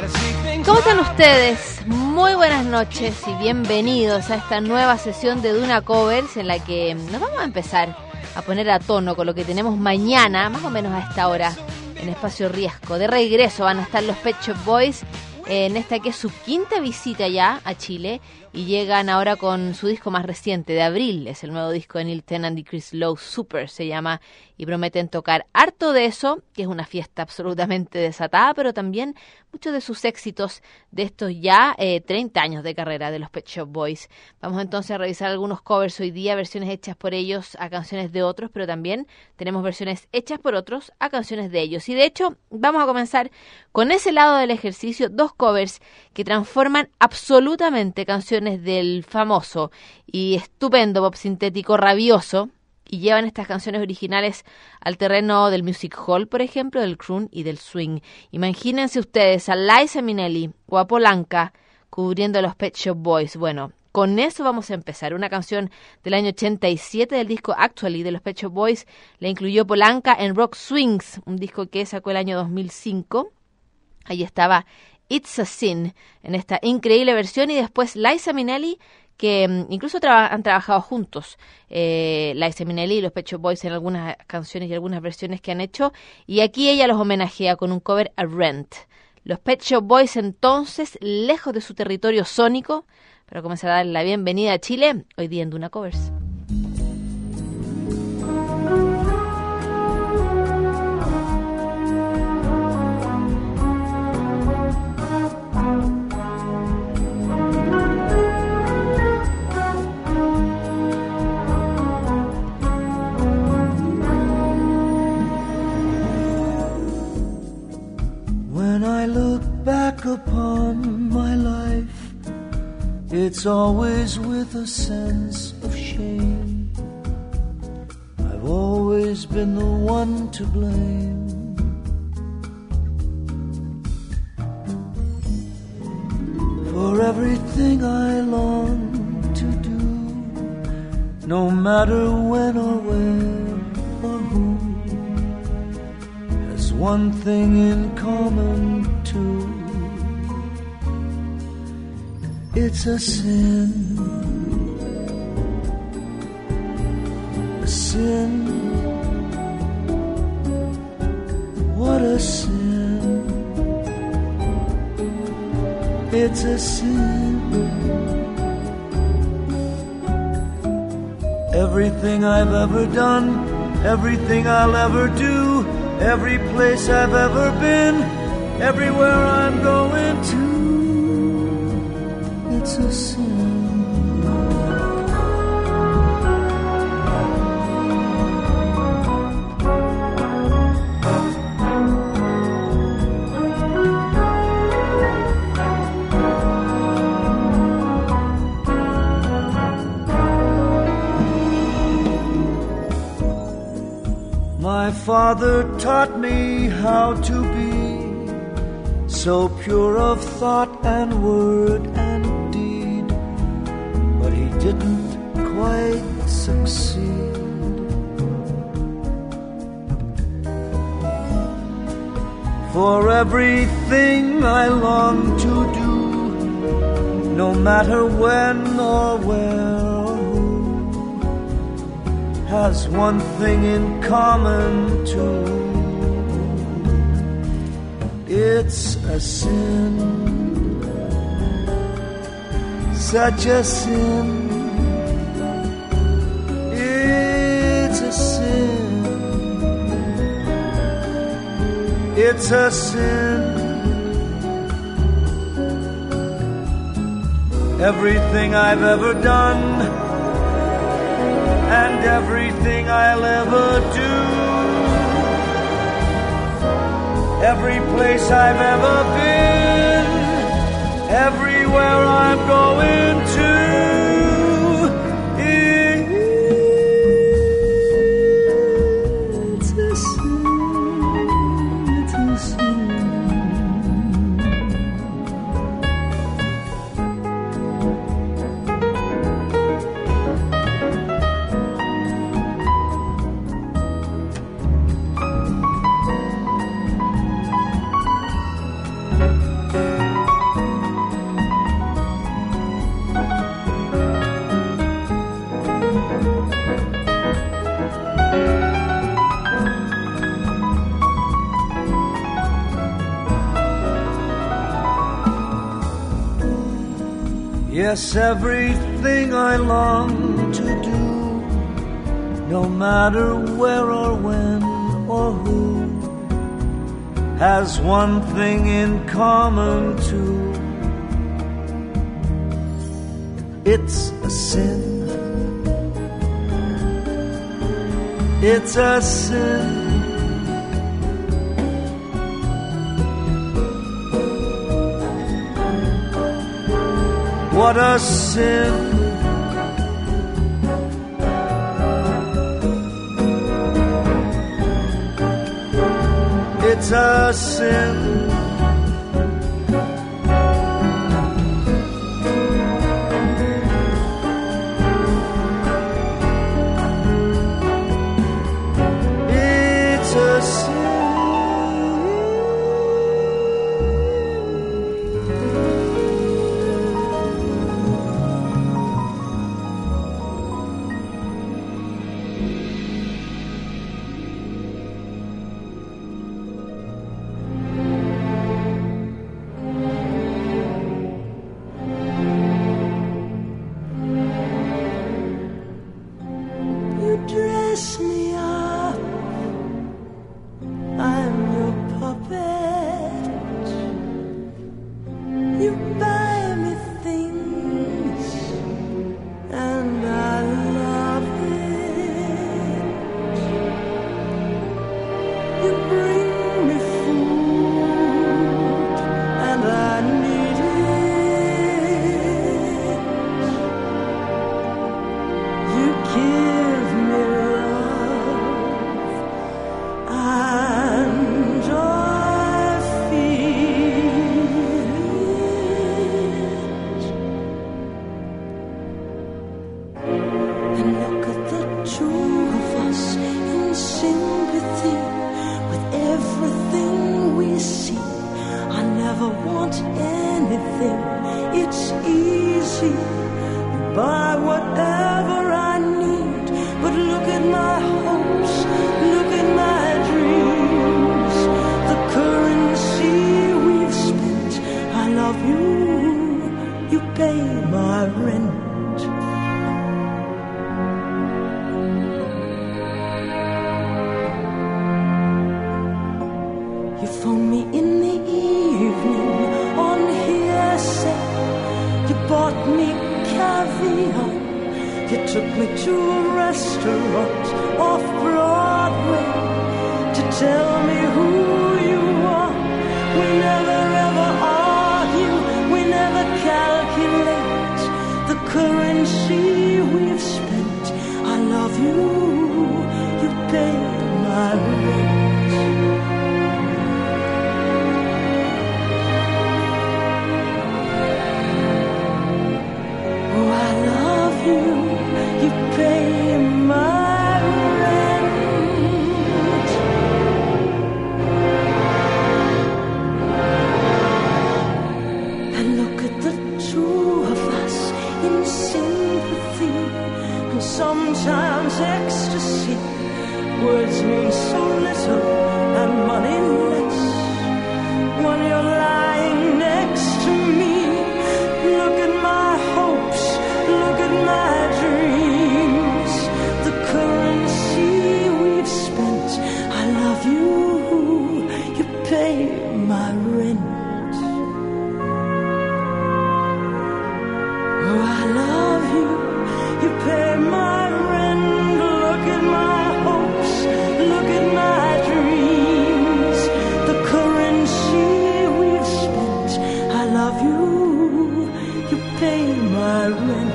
¿Cómo están ustedes? Muy buenas noches y bienvenidos a esta nueva sesión de Duna Covers en la que nos vamos a empezar a poner a tono con lo que tenemos mañana, más o menos a esta hora, en Espacio Riesgo. De regreso van a estar los Pet Shop Boys en esta que es su quinta visita ya a Chile y llegan ahora con su disco más reciente de abril, es el nuevo disco de Neil Tennant y Chris Lowe, Super se llama, y prometen tocar harto de eso, que es una fiesta absolutamente desatada, pero también muchos de sus éxitos de estos ya 30 años de carrera de los Pet Shop Boys. Vamos entonces a revisar algunos covers hoy día, versiones hechas por ellos a canciones de otros, pero también tenemos versiones hechas por otros a canciones de ellos. Y de hecho, vamos a comenzar con ese lado del ejercicio, dos covers que transforman absolutamente canciones del famoso y estupendo pop sintético rabioso y llevan estas canciones originales al terreno del music hall, por ejemplo, del croon y del swing. Imagínense ustedes a Liza Minnelli o a Polanca cubriendo a los Pet Shop Boys. Bueno, con eso vamos a empezar. Una canción del año 87 del disco Actually de los Pet Shop Boys la incluyó Polanca en Rock Swings, un disco que sacó el año 2005. Ahí estaba It's a Sin en esta increíble versión y después Liza Minnelli, que incluso han trabajado juntos, Liza Minnelli y los Pet Shop Boys en algunas canciones y algunas versiones que han hecho, y aquí ella los homenajea con un cover a Rent. Los Pet Shop Boys entonces, lejos de su territorio sónico, para comenzar a darle la bienvenida a Chile, hoy día en Duna Covers. When I look back upon my life, it's always with a sense of shame. I've always been the one to blame. For everything I long to do, no matter when or where or who, has one thing in common too. It's a sin. A sin. What a sin. It's a sin. Everything I've ever done, everything I'll ever do, every place I've ever been, everywhere I'm going to, it's a sin. My father taught me how to be so pure of thought and word and deed, but he didn't quite succeed. For everything I long to do, no matter when or where, has one thing in common too. It's a sin, such a sin. It's a sin. It's a sin. Everything I've ever done and everything I'll ever do, every place I've ever been, everywhere I'm going to, it's a sin, it's a sin. Yes, everything I long to do, no matter where or when or who, has one thing in common too. It's a sin. It's a sin. What a sin. It's a sin. It's a sin. Dress me up, I'm your puppet. You buy me things, and I love it. You bring me food, and I need it. You give anything, it's easy. You buy whatever I need, but look at my hopes, look at my dreams, the currency we've spent. I love you, you pay my rent. You phone me in the evening on hearsay. You bought me caviar. You took me to a restaurant off Broadway to tell me who you are. We never ever argue, we never calculate the currency we've spent. I love you, you pay my rent. You pay my rent. And look at the two of us in sympathy, and sometimes ecstasy. Words mean so little and money less when you're lying next to me. Look at my hopes, look at my dreams, the currency we've spent. I love you, you pay my rent. Oh, I love you, you pay my rent. Look at my hopes, look at my dreams, the currency we've spent. I love you, you pay my rent.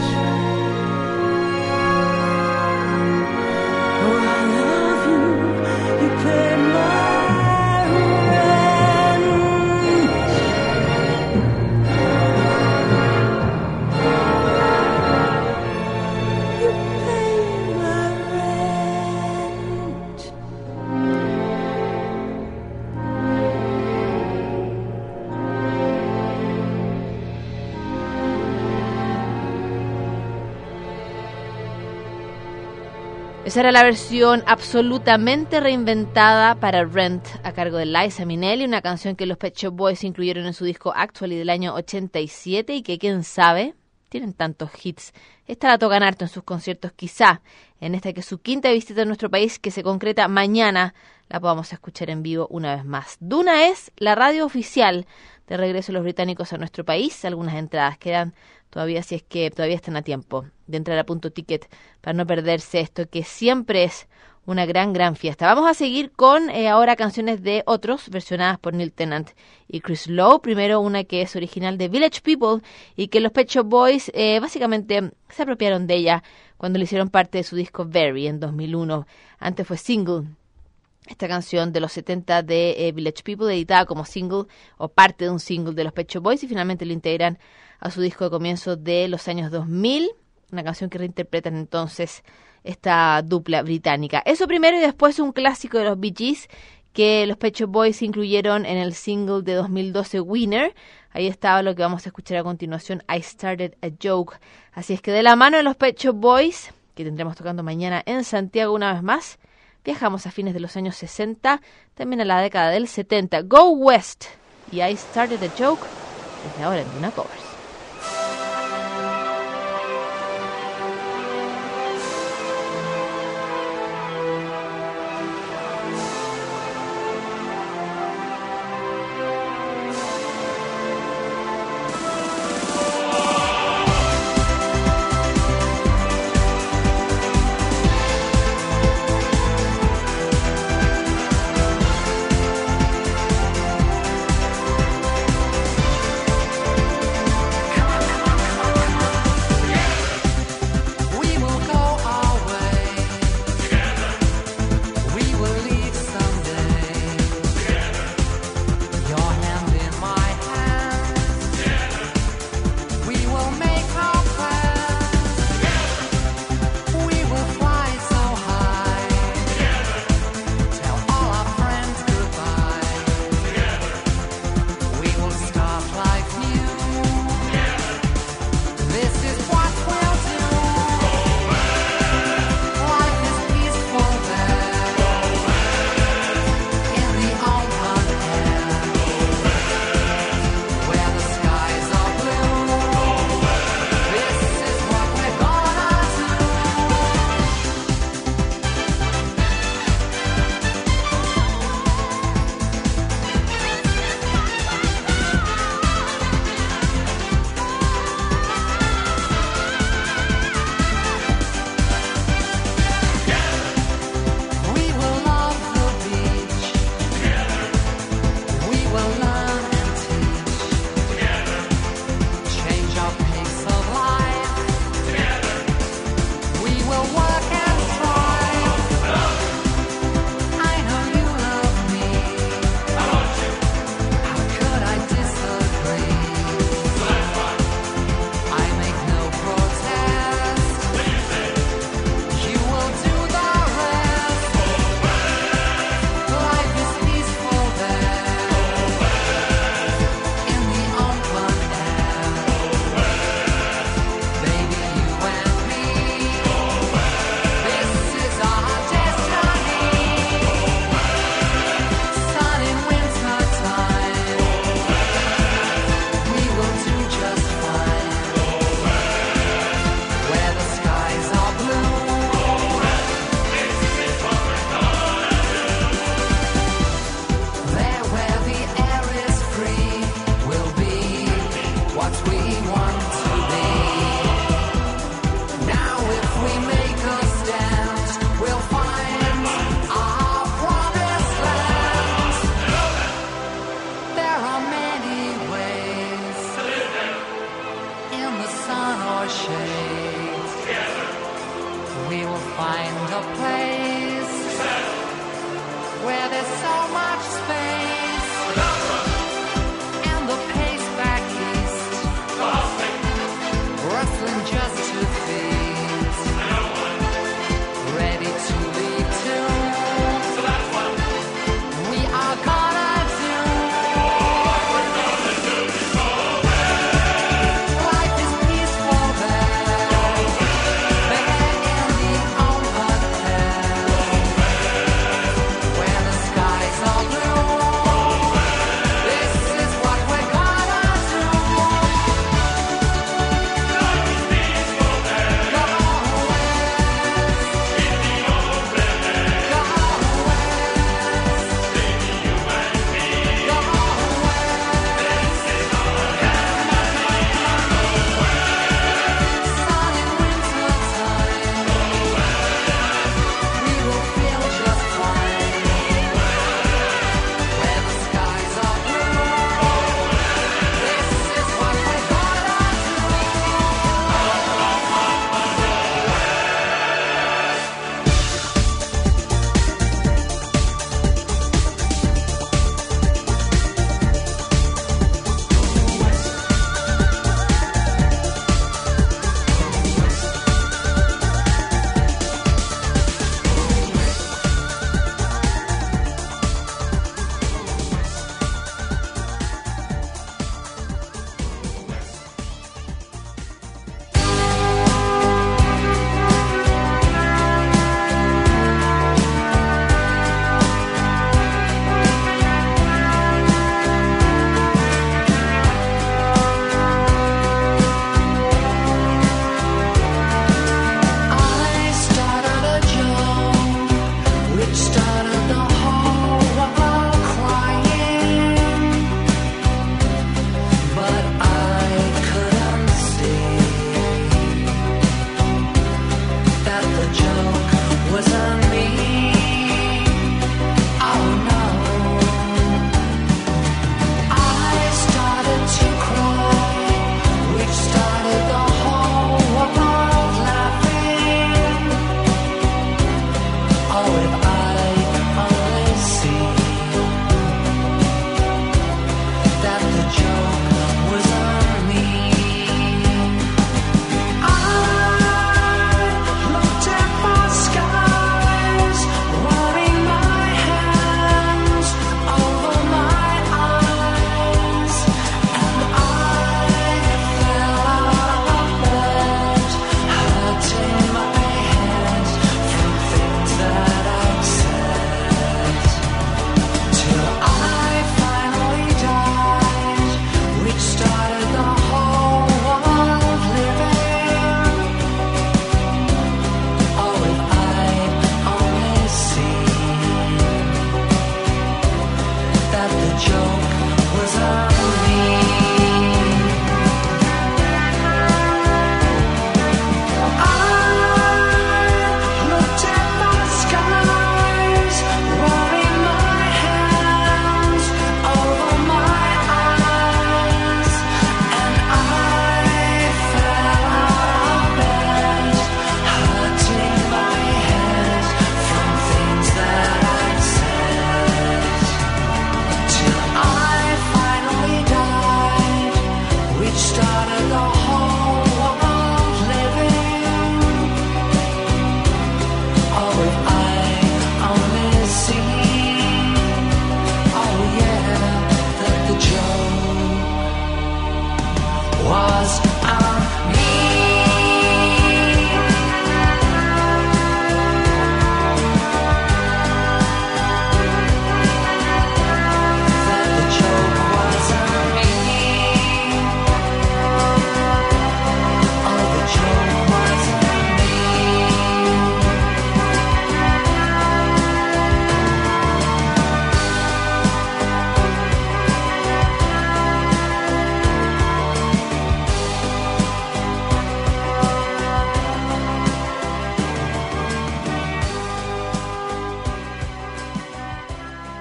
Esa era la versión absolutamente reinventada para Rent a cargo de Liza Minnelli, una canción que los Pet Shop Boys incluyeron en su disco Actually del año 87 y que, quién sabe, tienen tantos hits. Esta la tocan harto en sus conciertos, quizá en esta que es su quinta visita a nuestro país, que se concreta mañana, la podamos escuchar en vivo una vez más. Duna es la radio oficial de regreso de los británicos a nuestro país. Algunas entradas quedan todavía, si es que todavía están a tiempo de entrar a Punto Ticket para no perderse esto, que siempre es una gran fiesta. Vamos a seguir con ahora canciones de otros, versionadas por Neil Tennant y Chris Lowe. Primero una que es original de Village People y que los Pet Shop Boys básicamente se apropiaron de ella cuando le hicieron parte de su disco Very en 2001. Antes fue single. Esta canción de los 70 de Village People, editada como single o parte de un single de los Pet Shop Boys, y finalmente lo integran a su disco de comienzo de los años 2000, una canción que reinterpretan entonces esta dupla británica. Eso primero, y después un clásico de los Bee Gees que los Pet Shop Boys incluyeron en el single de 2012 Winner. Ahí estaba lo que vamos a escuchar a continuación, I Started a Joke. Así es que de la mano de los Pet Shop Boys, que tendremos tocando mañana en Santiago una vez más, viajamos a fines de los años 60, también a la década del 70. Go West y I Started a Joke desde ahora en Duna Covers.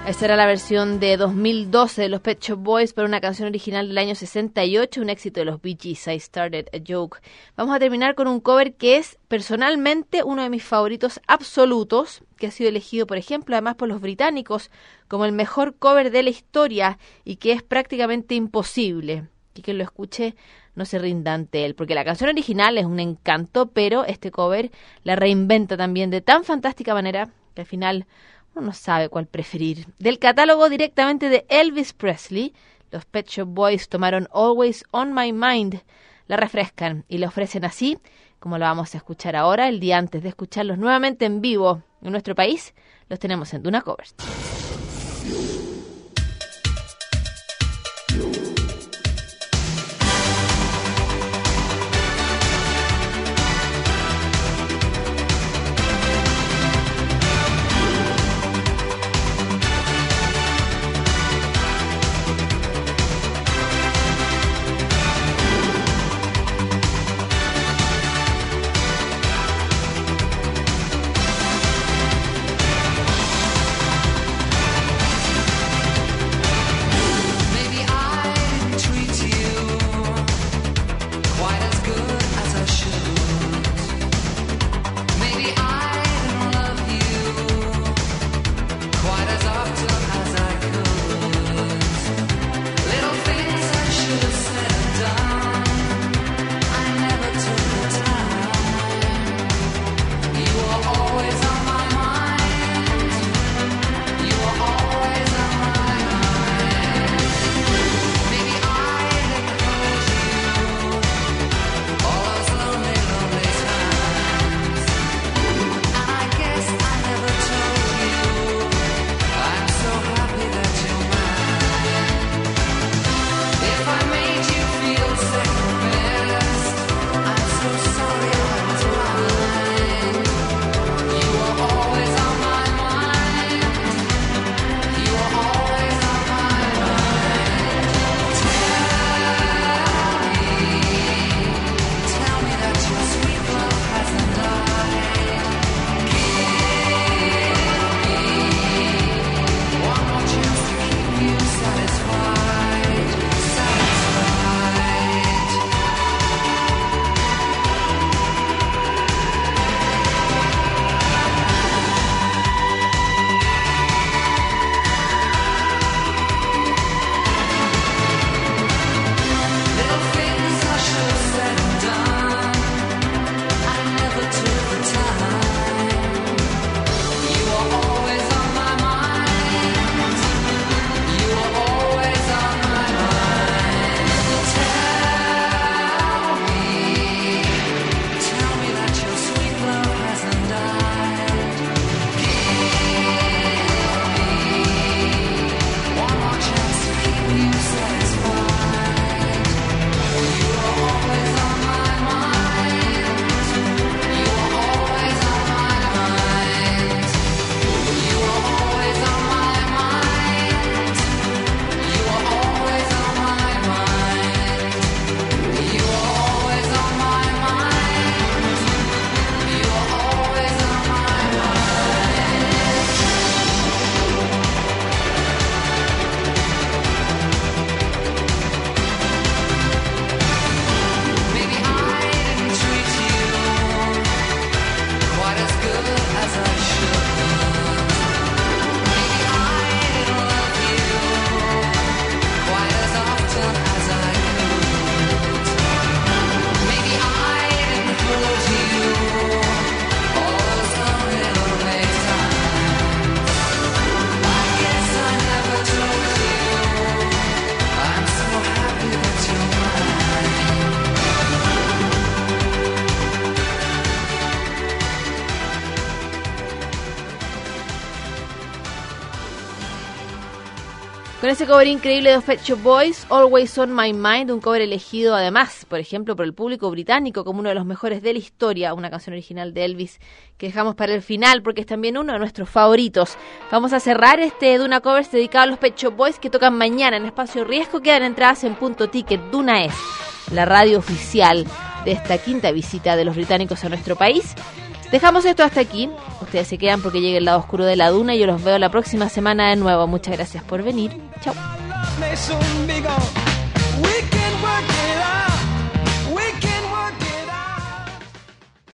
Esta era la versión de 2012 de los Pet Shop Boys para una canción original del año 68, un éxito de los Bee Gees, I Started a Joke. Vamos a terminar con un cover que es personalmente uno de mis favoritos absolutos, que ha sido elegido, por ejemplo, además por los británicos, como el mejor cover de la historia y que es prácticamente imposible que quien lo escuche no se rinda ante él, porque la canción original es un encanto, pero este cover la reinventa también de tan fantástica manera que al final uno no sabe cuál preferir. Del catálogo directamente de Elvis Presley, los Pet Shop Boys tomaron Always on My Mind, la refrescan y la ofrecen así, como la vamos a escuchar ahora, el día antes de escucharlos nuevamente en vivo en nuestro país, los tenemos en Duna Covers. Con ese cover increíble de los Pet Shop Boys, Always on My Mind, un cover elegido además, por ejemplo, por el público británico como uno de los mejores de la historia, una canción original de Elvis que dejamos para el final porque es también uno de nuestros favoritos. Vamos a cerrar este Duna Covers dedicado a los Pet Shop Boys que tocan mañana en Espacio Riesgo. Quedan entradas en Punto Ticket. Duna es la radio oficial de esta quinta visita de los británicos a nuestro país. Dejamos esto hasta aquí. Ustedes se quedan porque llega el lado oscuro de la duna y yo los veo la próxima semana de nuevo. Muchas gracias por venir. Chao.